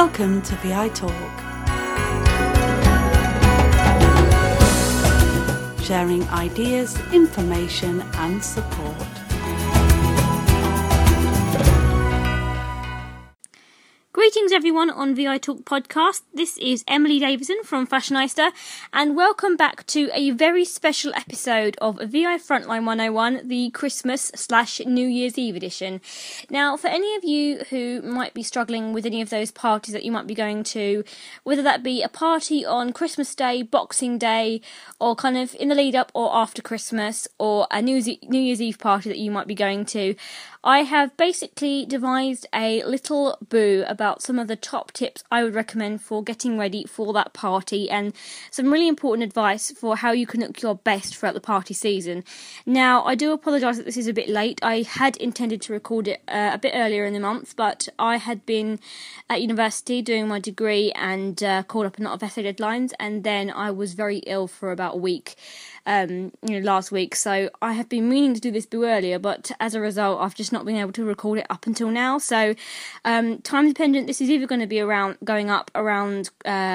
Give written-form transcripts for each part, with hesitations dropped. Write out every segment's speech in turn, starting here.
Welcome to VI Talk. Sharing ideas, information and support. Greetings everyone on VI Talk podcast. This is Emily Davison from Fashionista and welcome back to a very special episode of VI Frontline 101, the Christmas/New Year's Eve edition. Now, for any of you who might be struggling with any of those parties that you might be going to, whether that be a party on Christmas Day, Boxing Day, or kind of in the lead up or after Christmas, or a New Year's Eve party that you might be going to, I have basically devised a little boo about some of the top tips I would recommend for getting ready for that party and some really important advice for how you can look your best throughout the party season. Now, I do apologise that this is a bit late. I had intended to record it a bit earlier in the month, but I had been at university doing my degree and called up a lot of essay deadlines, and then I was very ill for about a week. Last week, so I have been meaning to do this boo earlier, but as a result I've just not been able to record it up until now. So time dependent, this is either going to be going up around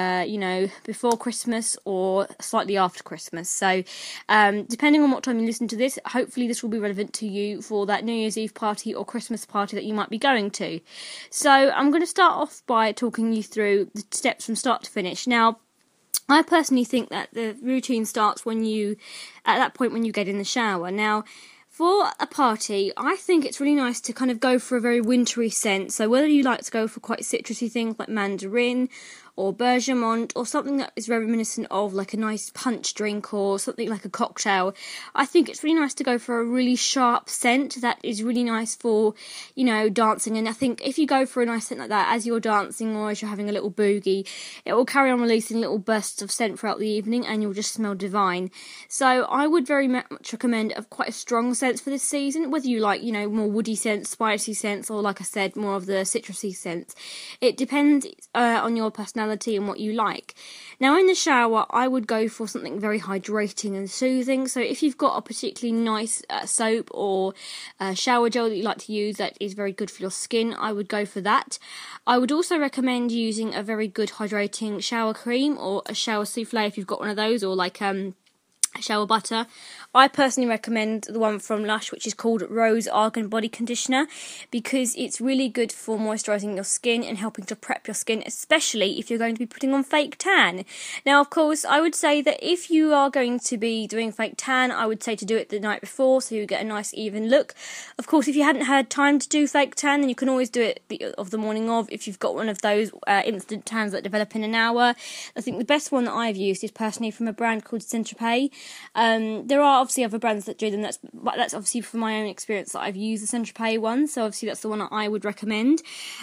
before Christmas or slightly after Christmas. So depending on what time you listen to this, hopefully this will be relevant to you for that New Year's Eve party or Christmas party that you might be going to. So I'm going to start off by talking you through the steps from start to finish. Now, I personally think that the routine starts at that point when you get in the shower. Now, for a party, I think it's really nice to kind of go for a very wintry scent. So whether you like to go for quite citrusy things like mandarin or bergamot, or something that is reminiscent of like a nice punch drink or something like a cocktail, I think it's really nice to go for a really sharp scent that is really nice for, dancing. And I think if you go for a nice scent like that as you're dancing or as you're having a little boogie, it will carry on releasing little bursts of scent throughout the evening and you'll just smell divine. So I would very much recommend quite a strong scent for this season, whether you like, more woody scents, spicy scents, or like I said, more of the citrusy scents. It depends on your personality and what you like. Now, in the shower, I would go for something very hydrating and soothing. So if you've got a particularly nice soap or shower gel that you like to use that is very good for your skin, I would go for that. I would also recommend using a very good hydrating shower cream or a shower souffle if you've got one of those, or like shower butter. I personally recommend the one from Lush, which is called Rose Argan Body Conditioner, because it's really good for moisturising your skin and helping to prep your skin, especially if you're going to be putting on fake tan. Now, of course, I would say that if you are going to be doing fake tan, I would say to do it the night before so you get a nice even look. Of course, if you hadn't had time to do fake tan, then you can always do it the morning of, if you've got one of those instant tans that develop in an hour. I think the best one that I've used is personally from a brand called Saint-Tropez. There are obviously other brands that do them. That's obviously from my own experience that I've used the Saint-Tropez one, so obviously that's the one that I would recommend.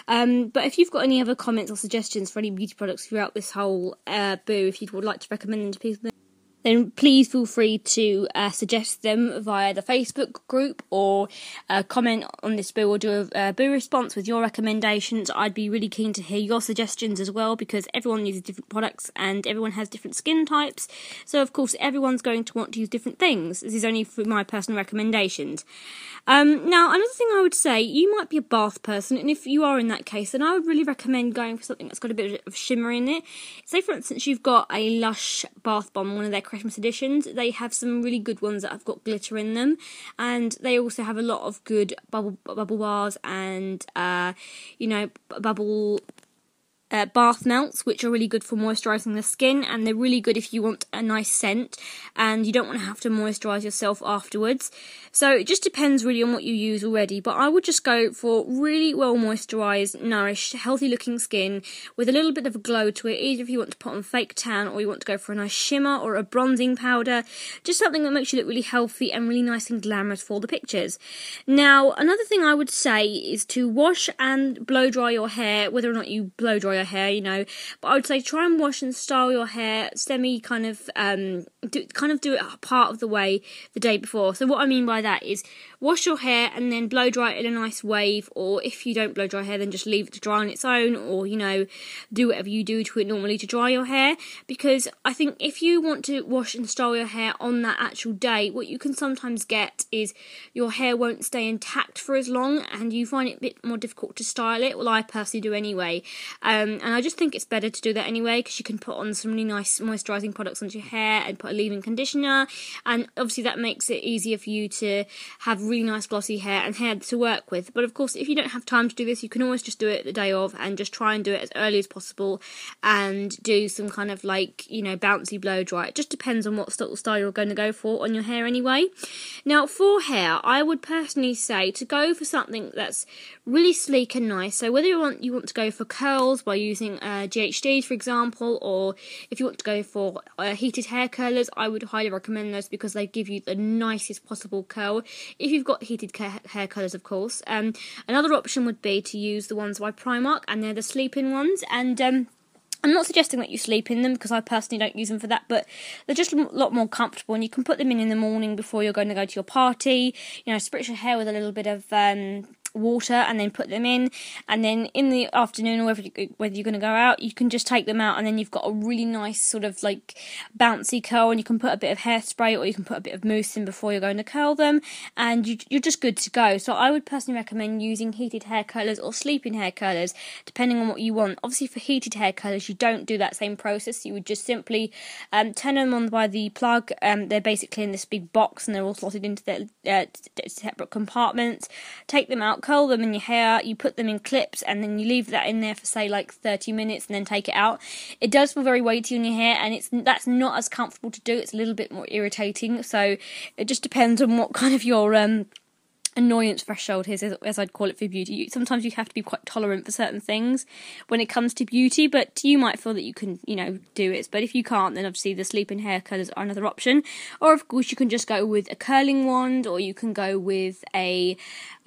But if you've got any other comments or suggestions for any beauty products throughout this whole boo, if you would like to recommend them to people, then please feel free to suggest them via the Facebook group or comment on this boo or do a boo response with your recommendations. I'd be really keen to hear your suggestions as well, because everyone uses different products and everyone has different skin types. So, of course, everyone's going to want to use different things. This is only for my personal recommendations. Now, another thing I would say, you might be a bath person, and if you are in that case, then I would really recommend going for something that's got a bit of shimmer in it. Say, for instance, you've got a Lush bath bomb, one of their Christmas editions. They have some really good ones that have got glitter in them, and they also have a lot of good bubble bars and bubble bath melts, which are really good for moisturising the skin, and they're really good if you want a nice scent and you don't want to have to moisturise yourself afterwards. So it just depends really on what you use already, but I would just go for really well moisturised, nourished, healthy looking skin with a little bit of a glow to it, either if you want to put on fake tan or you want to go for a nice shimmer or a bronzing powder, just something that makes you look really healthy and really nice and glamorous for the pictures. Now, another thing I would say is to wash and blow dry your hair, whether or not you blow dry your hair, but I would say try and wash and style your hair semi do it part of the way the day before. So what I mean by that is wash your hair and then blow dry it in a nice wave, or if you don't blow dry hair, then just leave it to dry on its own, or do whatever you do to it normally to dry your hair, because I think if you want to wash and style your hair on that actual day, what you can sometimes get is your hair won't stay intact for as long and you find it a bit more difficult to style it. Well, I personally do anyway. And I just think it's better to do that anyway, because you can put on some really nice moisturising products onto your hair and put a leave-in conditioner, and obviously that makes it easier for you to have really nice glossy hair and hair to work with. But of course, if you don't have time to do this, you can always just do it the day of and just try and do it as early as possible and do some kind of like, you know, bouncy blow dry. It just depends on what style you're going to go for on your hair anyway. Now for hair, I would personally say to go for something that's really sleek and nice. So whether you want to go for curls by using GHDs, for example, or if you want to go for heated hair curlers, I would highly recommend those because they give you the nicest possible curl. If you've got heated hair curlers, of course. Another option would be to use the ones by Primark, and they're the sleep-in ones. And I'm not suggesting that you sleep in them because I personally don't use them for that, but they're just a lot more comfortable, and you can put them in the morning before you're going to go to your party. You know, spritz your hair with a little bit of water and then put them in, and then in the afternoon or whether you're going to go out, you can just take them out, and then you've got a really nice sort of like bouncy curl, and you can put a bit of hairspray or you can put a bit of mousse in before you're going to curl them, and you're just good to go. So I would personally recommend using heated hair curlers or sleep-in hair curlers depending on what you want. Obviously for heated hair curlers you don't do that same process. You would just simply turn them on by the plug. They're basically in this big box and they're all slotted into their separate compartments. Take them out, curl them in your hair, you put them in clips, and then you leave that in there for say like 30 minutes and then take it out. It does feel very weighty on your hair, and that's not as comfortable to do. It's a little bit more irritating, so it just depends on what kind of your annoyance threshold is, as I'd call it, for beauty. Sometimes you have to be quite tolerant for certain things when it comes to beauty, but you might feel that you can, you know, do it. But if you can't, then obviously the sleep-in hair colours are another option. Or of course you can just go with a curling wand, or you can go with a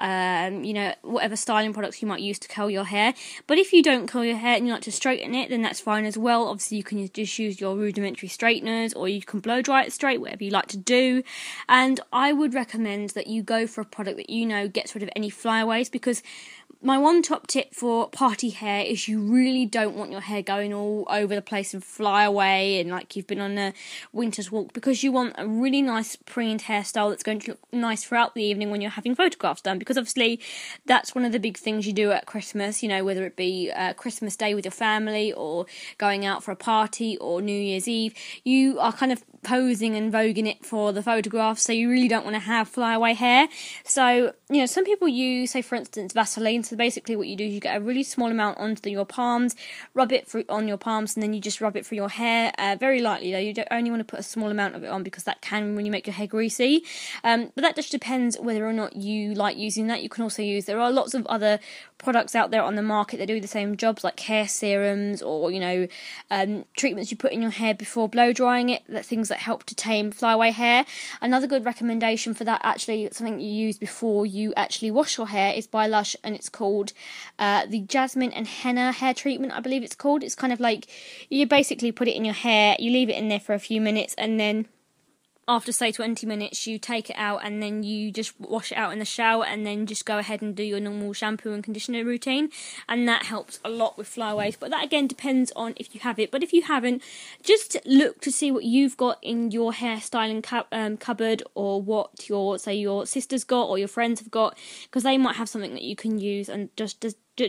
you know, whatever styling products you might use to curl your hair. But if you don't curl your hair and you like to straighten it, then that's fine as well. Obviously you can just use your rudimentary straighteners, or you can blow dry it straight, whatever you like to do. And I would recommend that you go for a product that you know gets rid of any flyaways, because my one top tip for party hair is you really don't want your hair going all over the place and fly away and like you've been on a winter's walk, because you want a really nice preened hairstyle that's going to look nice throughout the evening when you're having photographs done, because obviously that's one of the big things you do at Christmas, you know, whether it be Christmas Day with your family or going out for a party or New Year's Eve. You are kind of posing and voguing it for the photographs, so you really don't want to have flyaway hair. So, you know, some people use, say for instance, Vaseline. So basically what you do is you get a really small amount onto your palms, rub it on your palms, and then you just rub it through your hair, very lightly though. You don't only want to put a small amount of it on, because that can really make your hair greasy. But that just depends whether or not you like using that. You can also use, there are lots of other products out there on the market that do the same jobs, like hair serums, or, you know, treatments you put in your hair before blow drying it, that things that help to tame flyaway hair. Another good recommendation for that, actually something you use before you actually wash your hair, is by Lush, and it's called the Jasmine and Henna hair treatment, I believe it's called. It's kind of like you basically put it in your hair, you leave it in there for a few minutes, and then after say 20 minutes you take it out, and then you just wash it out in the shower, and then just go ahead and do your normal shampoo and conditioner routine, and that helps a lot with flyaways. But that again depends on if you have it. But if you haven't, just look to see what you've got in your hairstyling cupboard, or what your sister's got or your friends have got, because they might have something that you can use and just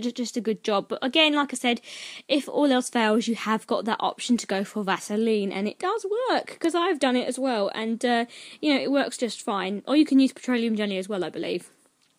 a good job. But again, like I said, if all else fails, you have got that option to go for Vaseline, and it does work, because I've done it as well, and you know, it works just fine. Or you can use petroleum jelly as well, I believe,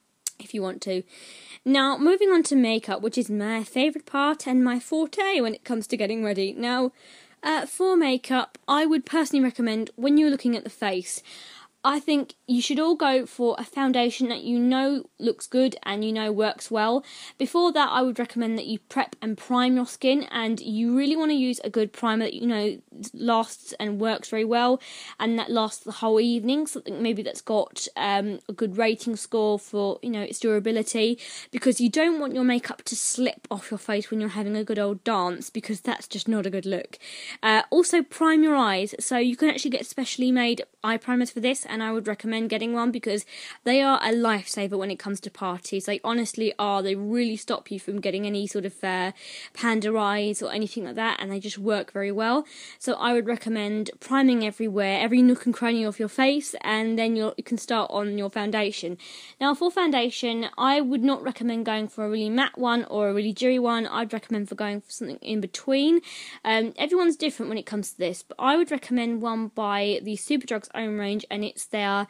if you want to. Now, moving on to makeup, which is my favourite part and my forte when it comes to getting ready. Now, for makeup, I would personally recommend, when you're looking at the face, I think you should all go for a foundation that you know looks good and you know works well. Before that, I would recommend that you prep and prime your skin, and you really want to use a good primer that you know lasts and works very well, and that lasts the whole evening. Something maybe that's got a good rating score for, you know, its durability, because you don't want your makeup to slip off your face when you're having a good old dance, because that's just not a good look. Also, prime your eyes. So you can actually get specially made eye primers for this, and I would recommend getting one because they are a lifesaver when it comes to parties. They honestly are. They really stop you from getting any sort of panda eyes or anything like that, and they just work very well. So I would recommend priming everywhere, every nook and cranny of your face, and then you can start on your foundation. Now for foundation, I would not recommend going for a really matte one or a really dewy one. I'd recommend for going for something in between. Everyone's different when it comes to this, but I would recommend one by the Superdrug's own range, and it's their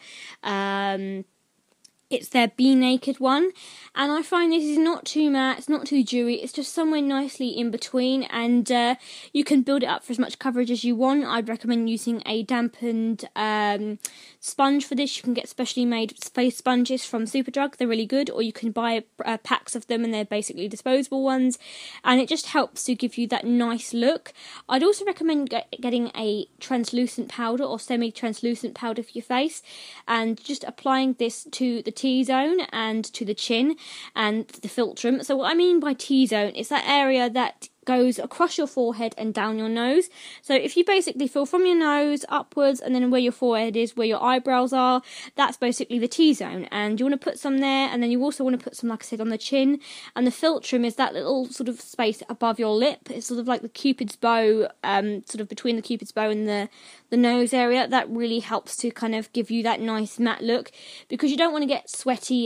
Be Naked one, and I find this is not too matte, it's not too dewy, it's just somewhere nicely in between, and you can build it up for as much coverage as you want. I'd recommend using a dampened sponge for this. You can get specially made face sponges from Superdrug, they're really good, or you can buy packs of them and they're basically disposable ones, and it just helps to give you that nice look. I'd also recommend getting a translucent powder or semi-translucent powder for your face, and just applying this to the T-zone and to the chin and the philtrum. So what I mean by T-zone is that area that goes across your forehead and down your nose. So if you basically feel from your nose upwards and then where your forehead is, where your eyebrows are, that's basically the T-zone, and you want to put some there, and then you also want to put some, like I said, on the chin. And the philtrum is that little sort of space above your lip. It's sort of like the Cupid's bow, sort of between the Cupid's bow and the nose area. That really helps to kind of give you that nice matte look, because you don't want to get sweaty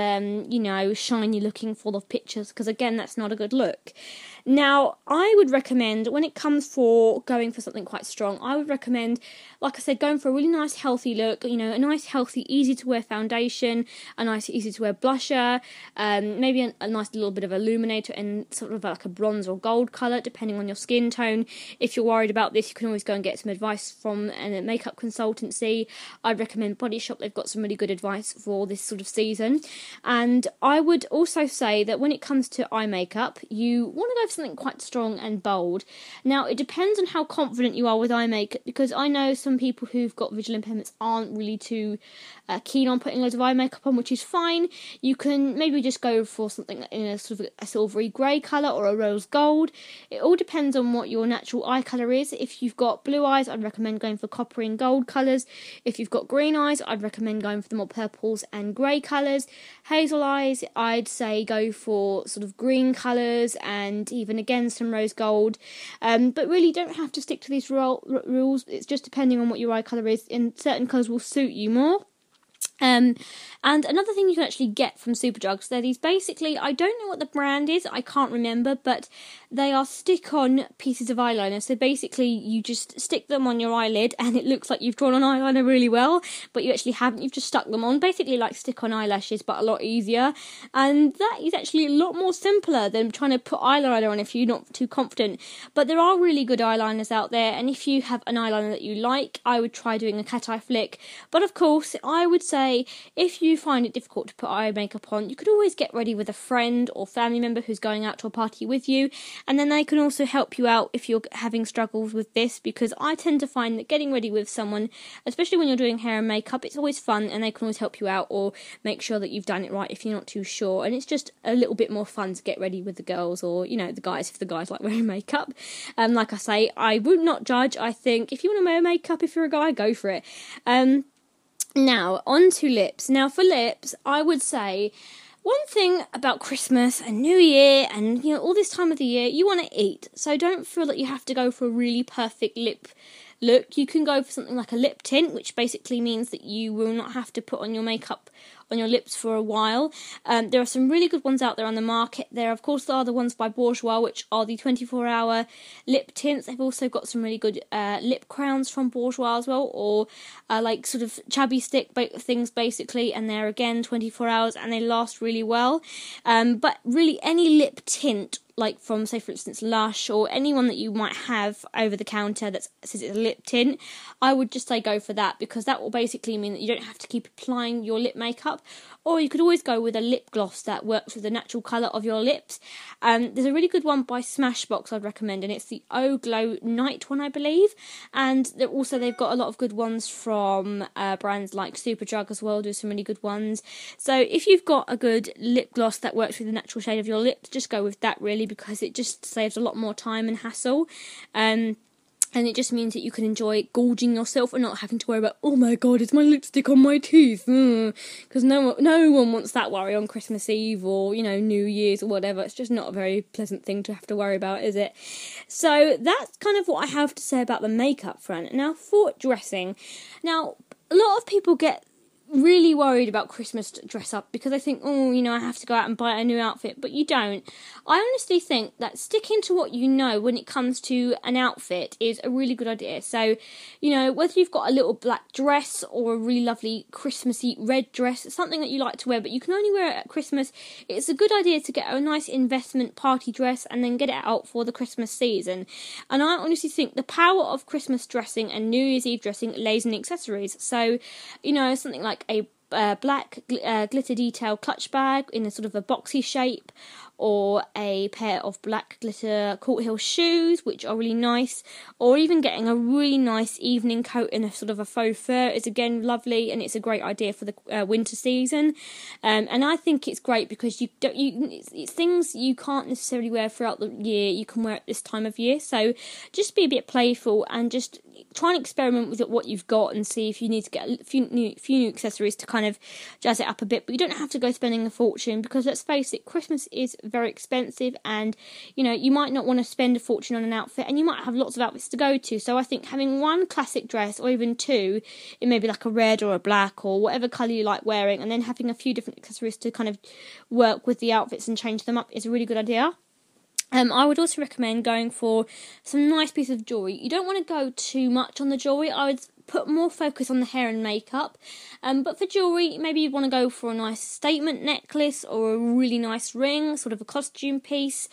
and shiny looking full of pictures, because again, that's not a good look. Now, I would recommend, when it comes for going for something quite strong, I would recommend, like I said, going for a really nice healthy look, a nice healthy easy to wear foundation, a nice easy to wear blusher, maybe a nice little bit of illuminator and sort of like a bronze or gold colour depending on your skin tone. If you're worried about this, you can always go and get some advice from a makeup consultancy. I'd recommend Body Shop, they've got some really good advice for this sort of season. And I would also say that when it comes to eye makeup, you want to go for something quite strong and bold. Now, it depends on how confident you are with eye makeup, because I know some people who've got visual impairments aren't really too keen on putting loads of eye makeup on, which is fine. You can maybe just go for something in a sort of a silvery grey colour or a rose gold. It all depends on what your natural eye colour is. If you've got blue eyes, I'd recommend going for copper and gold colours. If you've got green eyes, I'd recommend going for the more purples and grey colours. Hazel eyes, I'd say go for sort of green colours and even again some rose gold. But really, you don't have to stick to these rules. It's just depending on what your eye colour is, and certain colours will suit you more. And another thing you can actually get from Superdrug, they're these basically, I don't know what the brand is, I can't remember, but they are stick-on pieces of eyeliner. So basically you just stick them on your eyelid and it looks like you've drawn on eyeliner really well, but you actually haven't, you've just stuck them on. Basically like stick-on eyelashes, but a lot easier. And that is actually a lot more simpler than trying to put eyeliner on if you're not too confident. But there are really good eyeliners out there, and if you have an eyeliner that you like, I would try doing a cat eye flick. But of course, I would say if you find it difficult to put eye makeup on, you could always get ready with a friend or family member who's going out to a party with you, and then they can also help you out if you're having struggles with this, because I tend to find that getting ready with someone, especially when you're doing hair and makeup, it's always fun, and they can always help you out or make sure that you've done it right if you're not too sure, and it's just a little bit more fun to get ready with the girls or, the guys, if the guys like wearing makeup. Like I say, I would not judge. I think if you want to wear makeup, if you're a guy, go for it. Now, on to lips. Now, for lips, I would say one thing about Christmas and New Year and, all this time of the year, you want to eat. So don't feel that you have to go for a really perfect lip look. You can go for something like a lip tint, which basically means that you will not have to put on your makeup on your lips for a while. There are some really good ones out there on the market. There, of course, are the ones by Bourjois, which are the 24-hour lip tints. They've also got some really good lip crowns from Bourjois as well, or like sort of chubby stick things basically, and they're again 24 hours and they last really well. But really, any lip tint, like from, say, for instance, Lush or anyone that you might have over the counter that says it's a lip tint, I would just say go for that, because that will basically mean that you don't have to keep applying your lip makeup. Or you could always go with a lip gloss that works with the natural colour of your lips. There's a really good one by Smashbox I'd recommend, and it's the O Glow Night one, I believe. And they've got a lot of good ones from brands like Superdrug as well, do some really good ones. So if you've got a good lip gloss that works with the natural shade of your lips, just go with that really, because it just saves a lot more time and hassle. And it just means that you can enjoy gorging yourself and not having to worry about, oh my god, is my lipstick on my teeth? Because no one wants that worry on Christmas Eve or, New Year's or whatever. It's just not a very pleasant thing to have to worry about, is it? So that's kind of what I have to say about the makeup front. Now, for dressing. Now, a lot of people get really worried about Christmas dress up because I think, I have to go out and buy a new outfit, but you don't. I honestly think that sticking to what you know when it comes to an outfit is a really good idea. So, whether you've got a little black dress or a really lovely Christmassy red dress, something that you like to wear, but you can only wear it at Christmas, it's a good idea to get a nice investment party dress and then get it out for the Christmas season. And I honestly think the power of Christmas dressing and New Year's Eve dressing lays in accessories. So, something like a black glitter detail clutch bag in a sort of a boxy shape, or a pair of black glitter Court Hill shoes, which are really nice, or even getting a really nice evening coat in a sort of a faux fur is again lovely, and it's a great idea for the winter season. And I think it's great because it's things you can't necessarily wear throughout the year, you can wear at this time of year. So just be a bit playful and just try and experiment with what you've got and see if you need to get a few new accessories to kind of jazz it up a bit. But you don't have to go spending a fortune, because let's face it, Christmas is very expensive, and you might not want to spend a fortune on an outfit, and you might have lots of outfits to go to. So I think having one classic dress, or even two, it may be like a red or a black or whatever colour you like wearing, and then having a few different accessories to kind of work with the outfits and change them up is a really good idea. I would also recommend going for some nice pieces of jewellery. You don't want to go too much on the jewellery. I would put more focus on the hair and makeup. But for jewellery, maybe you want to go for a nice statement necklace or a really nice ring, sort of a costume piece,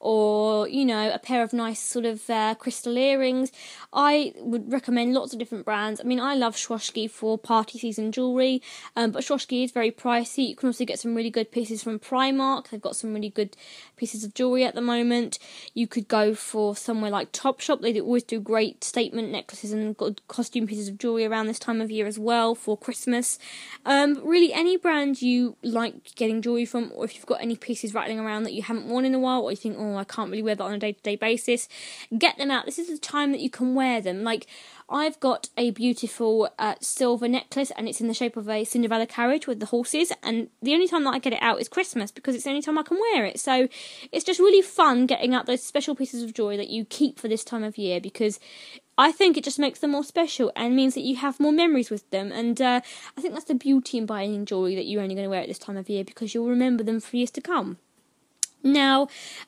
or, a pair of nice sort of crystal earrings. I would recommend lots of different brands. I mean, I love Swarovski for party season jewellery, but Swarovski is very pricey. You can also get some really good pieces from Primark. They've got some really good pieces of jewellery at the moment. You could go for somewhere like Topshop. They always do great statement necklaces and good costume pieces of jewellery around this time of year as well for Christmas. Really, any brand you like getting jewellery from, or if you've got any pieces rattling around that you haven't worn in a while, or you think, I can't really wear that on a day-to-day basis, get them out. This is the time that you can wear them. Like, I've got a beautiful silver necklace, and it's in the shape of a Cinderella carriage with the horses, and the only time that I get it out is Christmas, because it's the only time I can wear it. So it's just really fun getting out those special pieces of jewellery that you keep for this time of year, because I think it just makes them more special and means that you have more memories with them. And I think that's the beauty in buying jewellery that you're only going to wear at this time of year, because you'll remember them for years to come. Now,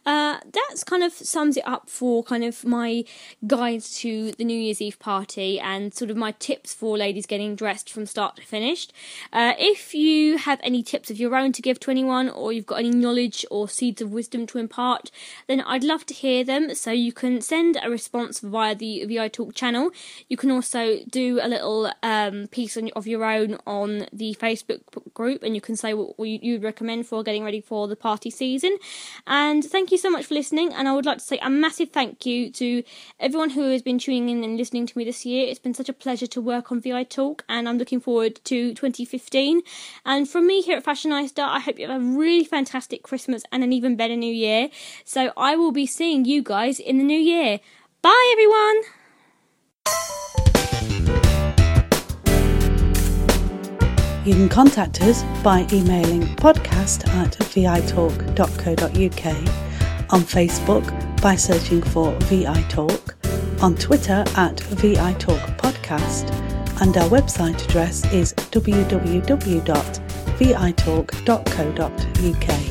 that's kind of sums it up for kind of my guide to the New Year's Eve party and sort of my tips for ladies getting dressed from start to finish. If you have any tips of your own to give to anyone, or you've got any knowledge or seeds of wisdom to impart, then I'd love to hear them. So you can send a response via the VI Talk channel. You can also do a little piece of your own on the Facebook group, and you can say what you'd recommend for getting ready for the party season. And thank you so much for listening, and I would like to say a massive thank you to everyone who has been tuning in and listening to me this year. It's been such a pleasure to work on VI Talk, and I'm looking forward to 2015. And from me here at Fashionista, I hope you have a really fantastic Christmas and an even better New Year. So I will be seeing you guys in the new year. Bye everyone! You can contact us by emailing podcast@vitalk.co.uk, on Facebook by searching for VI Talk, on Twitter @VITalkPodcast, and our website address is www.vitalk.co.uk.